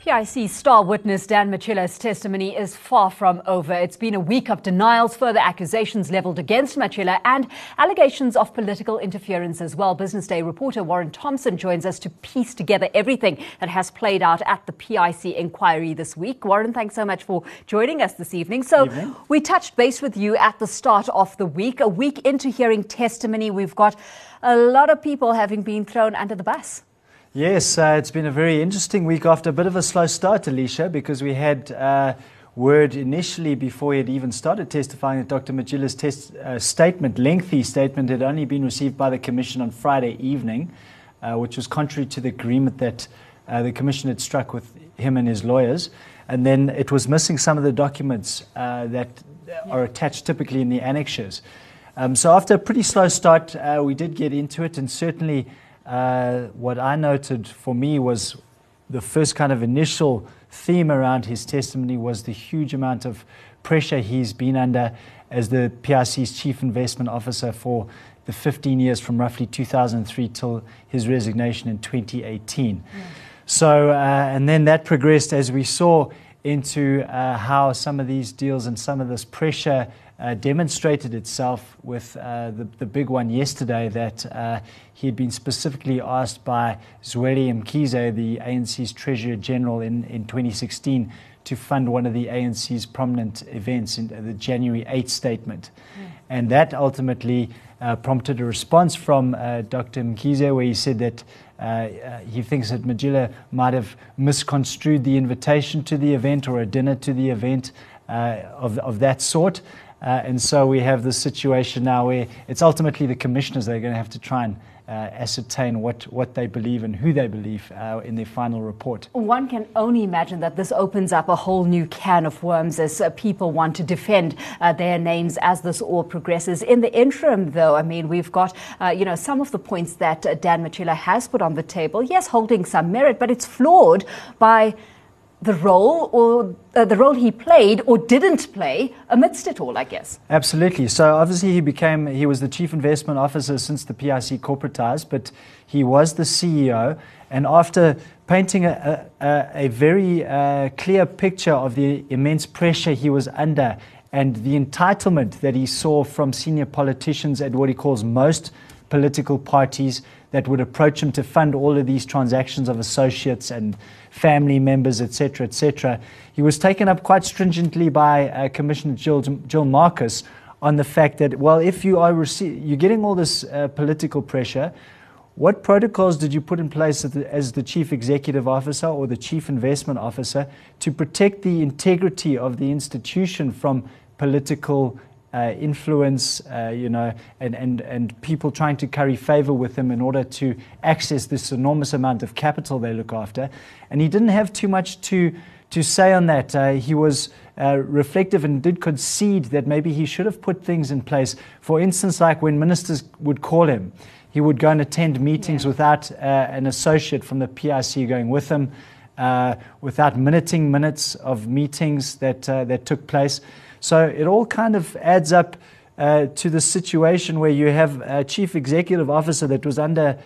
PIC star witness Dan Matshila's testimony is far from over. It's been a week of denials, further accusations levelled against Matshila and allegations of political interference as well. Business Day reporter Warren Thompson joins us to piece together everything that has played out at the PIC inquiry this week. Warren, thanks so much for joining us this evening. We touched base with you at the start of the week. A week into hearing testimony, we've got a lot of people having been thrown under the bus. Yes, it's been a very interesting week after a bit of a slow start, Alicia, because we had word initially before he had even started testifying that Dr. Matshila's lengthy statement, had only been received by the Commission on Friday evening, which was contrary to the agreement that the Commission had struck with him and his lawyers. And then it was missing some of the documents that are attached typically in the annexures. So after a pretty slow start, we did get into it, and certainly what I noted for me was the first kind of initial theme around his testimony was the huge amount of pressure he's been under as the PIC's chief investment officer for the 15 years from roughly 2003 till his resignation in 2018. So, and then that progressed, as we saw, into how some of these deals and some of this pressure demonstrated itself with the big one yesterday, that he had been specifically asked by Zweli Mkhize, the ANC's Treasurer General in 2016, to fund one of the ANC's prominent events in the January 8th statement. And that ultimately prompted a response from Dr. Mkhize, where he said that he thinks that Matshila might have misconstrued the invitation to the event or a dinner to the event of that sort. And so we have this situation now where it's ultimately the commissioners that are going to have to try and ascertain what they believe and who they believe in their final report. One can only imagine that this opens up a whole new can of worms as people want to defend their names as this all progresses. In the interim, though, I mean, we've got, some of the points that Dan Matshila has put on the table, yes, holding some merit, but it's flawed by the role he played or didn't play amidst it all, I guess. Absolutely. So obviously he was the chief investment officer since the PIC corporatized, but he was the CEO. And after painting a very clear picture of the immense pressure he was under and the entitlement that he saw from senior politicians at what he calls most political parties that would approach him to fund all of these transactions of associates and family members, etc., he was taken up quite stringently by Commissioner Jill Marcus on the fact that, well, if you're getting all this political pressure, what protocols did you put in place as the chief executive officer or the chief investment officer to protect the integrity of the institution from political influence, and people trying to curry favor with him in order to access this enormous amount of capital they look after? And he didn't have too much to say on that. He was reflective and did concede that maybe he should have put things in place. For instance, like when ministers would call him, he would go and attend meetings without an associate from the PIC going with him, without minuting minutes of meetings that took place. So it all kind of adds up to the situation where you have a chief executive officer that was under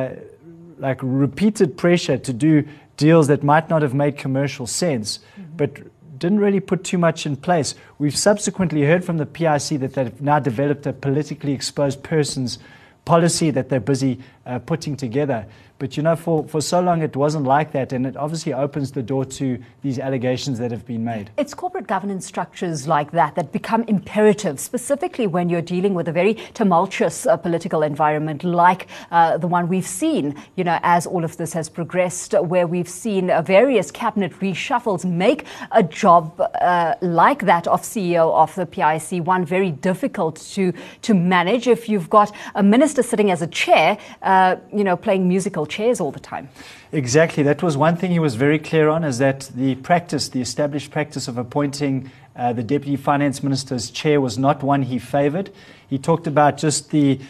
repeated pressure to do deals that might not have made commercial sense, but didn't really put too much in place. We've subsequently heard from the PIC that they've now developed a politically exposed persons policy that they're busy putting together. But, for so long it wasn't like that, and it obviously opens the door to these allegations that have been made. It's corporate governance structures like that become imperative, specifically when you're dealing with a very tumultuous political environment like the one we've seen, as all of this has progressed, where we've seen various cabinet reshuffles make a job like that of CEO of the PIC one very difficult to manage if you've got a minister sitting as a chair, playing musical chairs all the time. Exactly. That was one thing he was very clear on, is that the established practice of appointing the Deputy Finance Minister's chair was not one he favoured. He talked about just the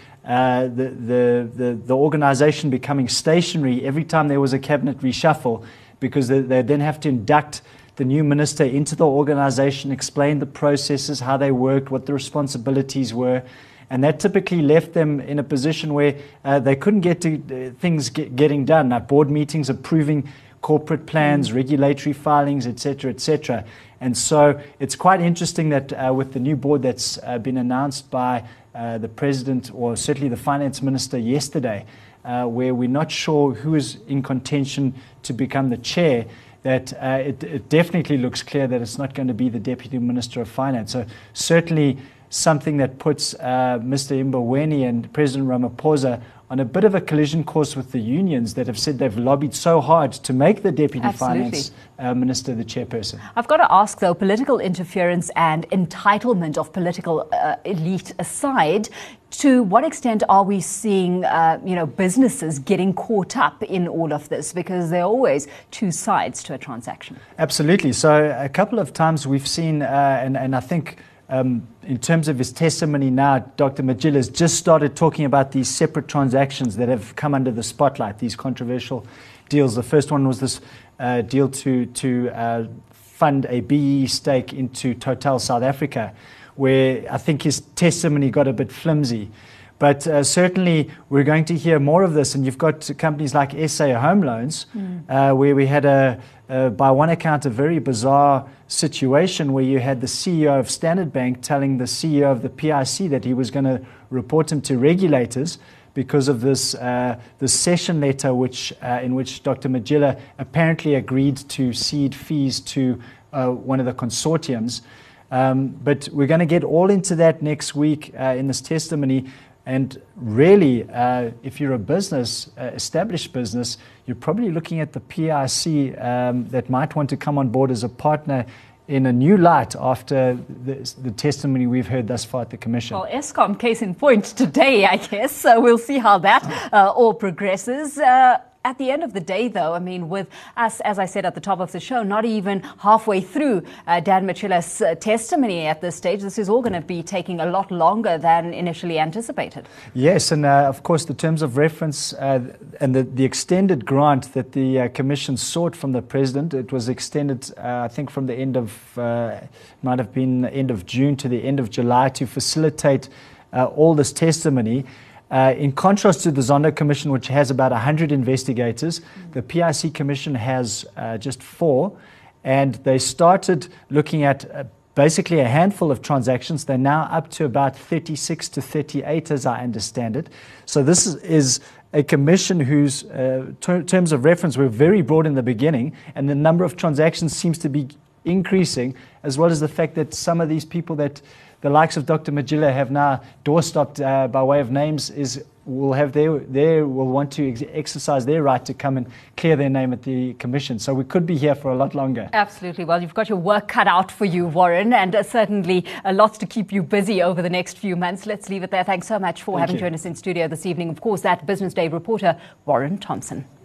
organisation becoming stationary every time there was a cabinet reshuffle, because they then have to induct the new minister into the organisation, explain the processes, how they worked, what the responsibilities were. And that typically left them in a position where they couldn't get to things getting done, like board meetings approving corporate plans, regulatory filings, etc., etc. And so it's quite interesting that with the new board that's been announced by the president, or certainly the finance minister yesterday, where we're not sure who is in contention to become the chair, that it definitely looks clear that it's not going to be the Deputy Minister of Finance. So certainly something that puts Mr. Mboweni and President Ramaphosa on a bit of a collision course with the unions that have said they've lobbied so hard to make the Deputy Finance Minister the chairperson. I've got to ask, though, political interference and entitlement of political elite aside, to what extent are we seeing, businesses getting caught up in all of this? Because there are always two sides to a transaction. Absolutely. So a couple of times we've seen, and I think in terms of his testimony now, Dr. Matjila has just started talking about these separate transactions that have come under the spotlight, these controversial deals. The first one was this deal to fund a BEE stake into Total South Africa, where I think his testimony got a bit flimsy. But certainly we're going to hear more of this. And you've got companies like SA Home Loans, where we had, by one account, a very bizarre situation where you had the CEO of Standard Bank telling the CEO of the PIC that he was going to report him to regulators because of this session letter in which Dr. Matjila apparently agreed to cede fees to one of the consortiums. But we're going to get all into that next week in this testimony. And really, if you're a business, established business, you're probably looking at the PIC that might want to come on board as a partner in a new light after the testimony we've heard thus far at the Commission. Well, Eskom, case in point today, I guess. So we'll see how that all progresses. At the end of the day, though, I mean, with us, as I said at the top of the show, not even halfway through Dan Matshila's testimony at this stage, this is all going to be taking a lot longer than initially anticipated. Yes, and of course, the terms of reference and the extended grant that the Commission sought from the President, it was extended, I think, from the end of, might have been the end of June to the end of July to facilitate all this testimony. In contrast to the Zondo Commission, which has about 100 investigators, the PIC Commission has just 4, and they started looking at basically a handful of transactions. They're now up to about 36 to 38, as I understand it. So this is a commission whose terms of reference were very broad in the beginning, and the number of transactions seems to be increasing, as well as the fact that some of these people that the likes of Dr. Matjila have now doorstopped by way of names will want to exercise their right to come and clear their name at the Commission. So we could be here for a lot longer. Absolutely. Well, you've got your work cut out for you, Warren, and certainly lots to keep you busy over the next few months. Let's leave it there. Thanks so much for having joined us in studio this evening. Of course, that Business Day reporter, Warren Thompson.